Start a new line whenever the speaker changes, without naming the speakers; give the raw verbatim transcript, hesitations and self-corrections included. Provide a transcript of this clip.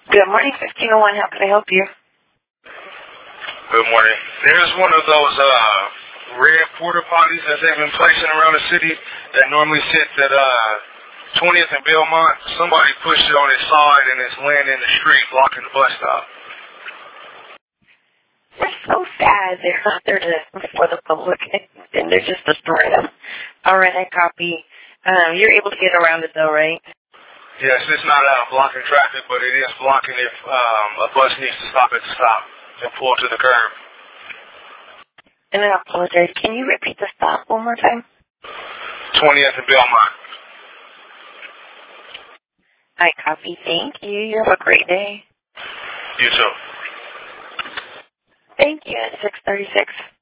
Good morning, fifteen oh one. How can I help you?
Good morning. There's one of those uh, red porta potties that they've been placing around the city that normally sits at uh, twentieth and Belmont. Somebody pushed it on its side and it's laying in the street blocking the bus stop.
They're so sad. They're not there to, for the public, and they're just destroying them. All right, I copy. Um, you're able to get around it, though, right?
Yes, it's not uh, blocking traffic, but it is blocking if um, a bus needs to stop at the stop and pull to the curb.
And I apologize. Can you repeat the stop one more time?
twentieth and Belmont.
I copy. Thank you. You have a great day.
You too.
Thank you. At six thirty-six.